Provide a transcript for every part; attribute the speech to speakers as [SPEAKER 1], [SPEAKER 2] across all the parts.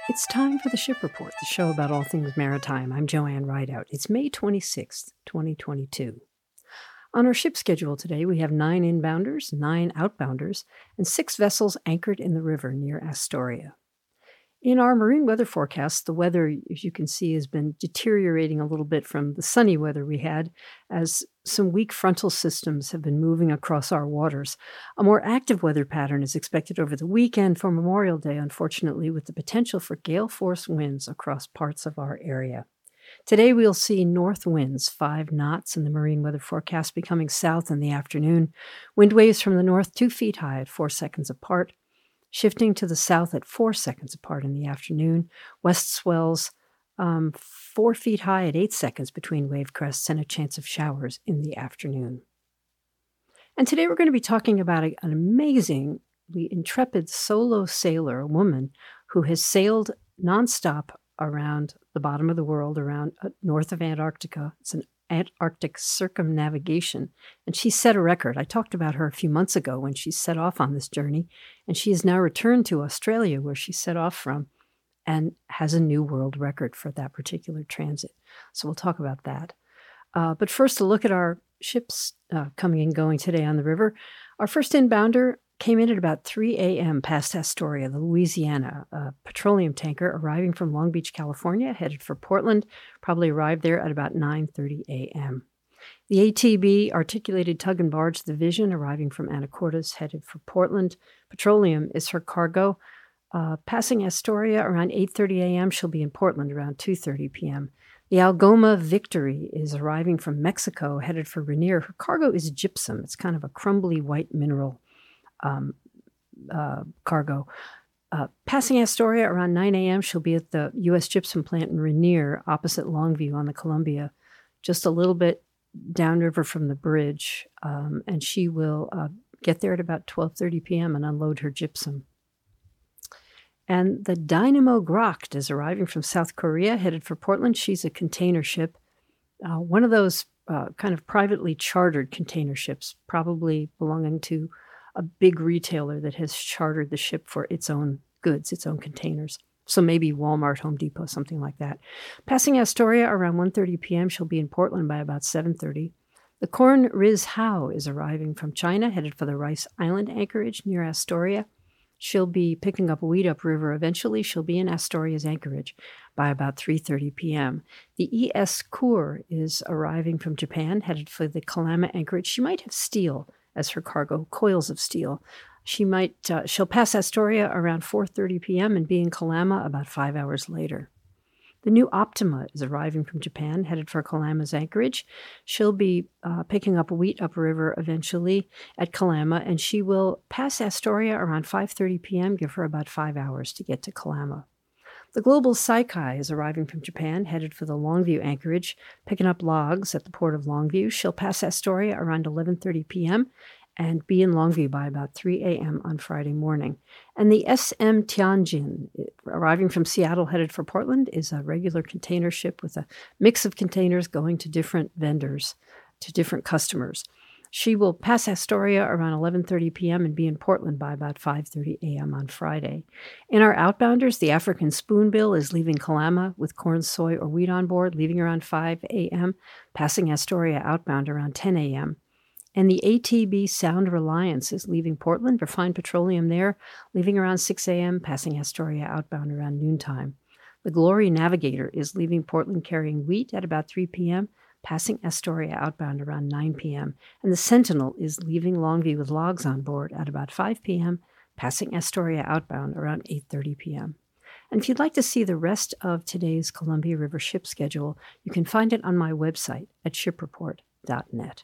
[SPEAKER 1] It's time for the Ship Report, the show about all things maritime. I'm Joanne Rideout. It's May 26th, 2022. On our ship schedule today, we have 9 inbounders, 9 outbounders, and 6 vessels anchored in the river near Astoria. In our marine weather forecast, the weather, as you can see, has been deteriorating a little bit from the sunny weather we had as some weak frontal systems have been moving across our waters. A more active weather pattern is expected over the weekend for Memorial Day, unfortunately, with the potential for gale force winds across parts of our area. Today, we'll see north winds, 5 knots in the marine weather forecast, becoming south in the afternoon. Wind waves from the north 2 feet high at 4 seconds apart. Shifting to the south at 4 seconds apart in the afternoon. West swells 4 feet high at 8 seconds between wave crests and a chance of showers in the afternoon. And today we're going to be talking about an amazingly intrepid solo sailor, a woman who has sailed nonstop around the bottom of the world, around north of Antarctica. It's an Antarctic circumnavigation, and she set a record. I talked about her a few months ago when she set off on this journey, and she has now returned to Australia, where she set off from, and has a new world record for that particular transit. So we'll talk about that. But first, a look at our ships coming and going today on the river. Our first inbounder came in at about 3 a.m. past Astoria, the Louisiana, a petroleum tanker arriving from Long Beach, California, headed for Portland, probably arrived there at about 9:30 a.m. The ATB, Articulated Tug and Barge Division, arriving from Anacortes, headed for Portland. Petroleum is her cargo. Passing Astoria around 8:30 a.m., she'll be in Portland around 2:30 p.m. The Algoma Victory is arriving from Mexico, headed for Rainier. Her cargo is gypsum. It's kind of a crumbly white mineral cargo. Passing Astoria around 9 a.m., she'll be at the U.S. Gypsum plant in Rainier, opposite Longview on the Columbia, just a little bit downriver from the bridge, and she will get there at about 12:30 p.m. and unload her gypsum. And the Dynamo Gracht is arriving from South Korea, headed for Portland. She's a container ship, one of those kind of privately chartered container ships, probably belonging to a big retailer that has chartered the ship for its own goods, its own containers. So maybe Walmart, Home Depot, something like that. Passing Astoria around 1:30 p.m., she'll be in Portland by about 7:30. The Korn Riz Hao is arriving from China, headed for the Rice Island anchorage near Astoria. She'll be picking up a weed upriver eventually. She'll be in Astoria's anchorage by about 3:30 p.m. The E.S. Kur is arriving from Japan, headed for the Kalama anchorage. She might have steel as her cargo, coils of steel. She'll pass Astoria around 4:30 p.m. and be in Kalama about 5 hours later. The new Optima is arriving from Japan, headed for Kalama's anchorage. She'll be picking up a wheat upriver eventually at Kalama, and she will pass Astoria around 5:30 p.m., give her about 5 hours to get to Kalama. The Global Saikai is arriving from Japan, headed for the Longview anchorage, picking up logs at the port of Longview. She'll pass Astoria around 11:30 p.m. and be in Longview by about 3 a.m. on Friday morning. And the SM Tianjin, arriving from Seattle, headed for Portland, is a regular container ship with a mix of containers going to different vendors, to different customers. She will pass Astoria around 11:30 p.m. and be in Portland by about 5:30 a.m. on Friday. In our outbounders, the African Spoonbill is leaving Kalama with corn, soy, or wheat on board, leaving around 5 a.m., passing Astoria outbound around 10 a.m. And the ATB Sound Reliance is leaving Portland, refined petroleum there, leaving around 6 a.m., passing Astoria outbound around noontime. The Glory Navigator is leaving Portland carrying wheat at about 3 p.m., passing Astoria outbound around 9 p.m. And the Sentinel is leaving Longview with logs on board at about 5 p.m., passing Astoria outbound around 8:30 p.m. And if you'd like to see the rest of today's Columbia River ship schedule, you can find it on my website at shipreport.net.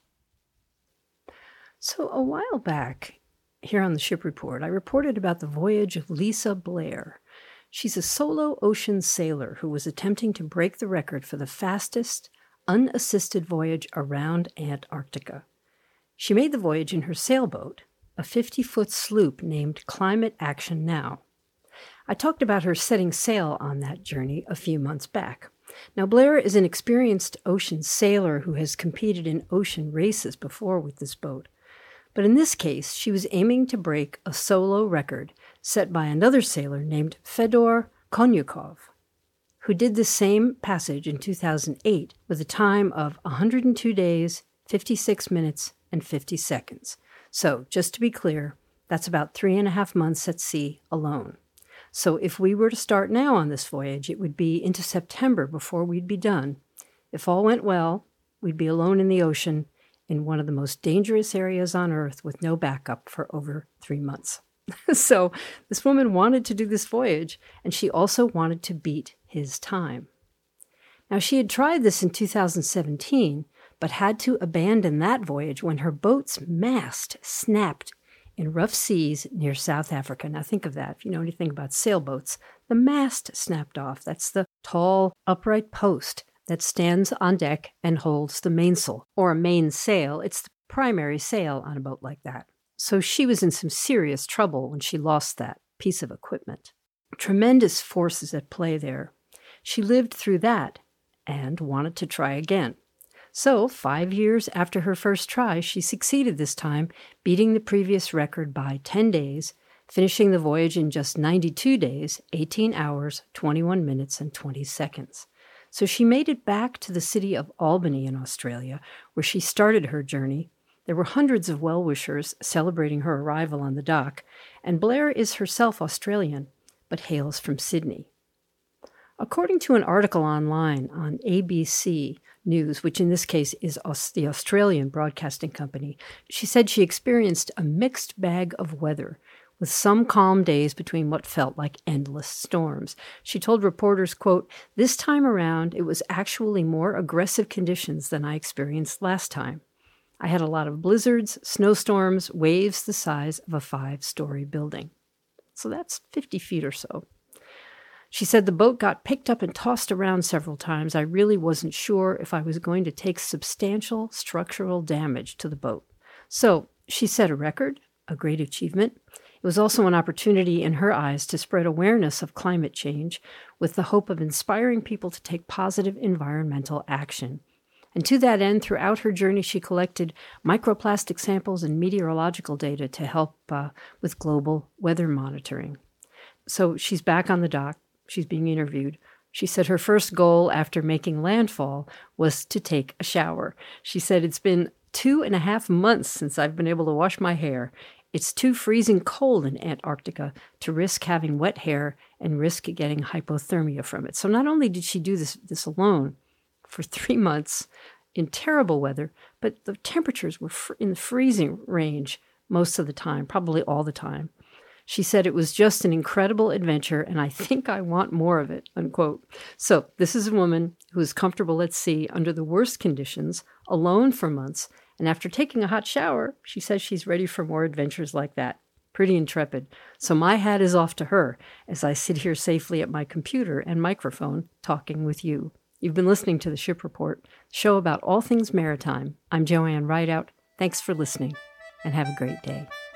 [SPEAKER 1] So a while back, here on the Ship Report, I reported about the voyage of Lisa Blair. She's a solo ocean sailor who was attempting to break the record for the fastest, unassisted voyage around Antarctica. She made the voyage in her sailboat, a 50-foot sloop named Climate Action Now. I talked about her setting sail on that journey a few months back. Now, Blair is an experienced ocean sailor who has competed in ocean races before with this boat. But in this case, she was aiming to break a solo record set by another sailor named Fedor Konyukov, who did the same passage in 2008 with a time of 102 days, 56 minutes, and 50 seconds. So, just to be clear, that's about 3.5 months at sea alone. So if we were to start now on this voyage, it would be into September before we'd be done. If all went well, we'd be alone in the ocean in one of the most dangerous areas on Earth with no backup for over 3 months. So this woman wanted to do this voyage, and she also wanted to beat his time. Now, she had tried this in 2017, but had to abandon that voyage when her boat's mast snapped in rough seas near South Africa. Now think of that. If you know anything about sailboats, the mast snapped off. That's the tall, upright post that stands on deck and holds the mainsail, or a mainsail. It's the primary sail on a boat like that. So she was in some serious trouble when she lost that piece of equipment. Tremendous forces at play there. She lived through that and wanted to try again. So 5 years after her first try, she succeeded this time, beating the previous record by 10 days, finishing the voyage in just 92 days, 18 hours, 21 minutes, and 20 seconds. So she made it back to the city of Albany in Australia, where she started her journey. There were hundreds of well-wishers celebrating her arrival on the dock, and Blair is herself Australian, but hails from Sydney. According to an article online on ABC News, which in this case is the Australian Broadcasting Company, she said she experienced a mixed bag of weather, with some calm days between what felt like endless storms. She told reporters, quote, "This time around, it was actually more aggressive conditions than I experienced last time. I had a lot of blizzards, snowstorms, waves the size of a 5-story building." So that's 50 feet or so. She said the boat got picked up and tossed around several times. I really wasn't sure if I was going to take substantial structural damage to the boat. So she set a record, a great achievement. It was also an opportunity in her eyes to spread awareness of climate change with the hope of inspiring people to take positive environmental action. And to that end, throughout her journey, she collected microplastic samples and meteorological data to help with global weather monitoring. So she's back on the dock. She's being interviewed. She said her first goal after making landfall was to take a shower. She said, "It's been 2.5 months since I've been able to wash my hair. It's too freezing cold in Antarctica to risk having wet hair and risk getting hypothermia from it." So not only did she do this alone for 3 months in terrible weather, but the temperatures were in the freezing range most of the time, probably all the time. She said it was just an incredible adventure, and I think I want more of it, unquote. So this is a woman who is comfortable at sea under the worst conditions, alone for months, and after taking a hot shower, she says she's ready for more adventures like that. Pretty intrepid. So my hat is off to her as I sit here safely at my computer and microphone talking with you. You've been listening to The Ship Report, the show about all things maritime. I'm Joanne Rideout. Thanks for listening, and have a great day.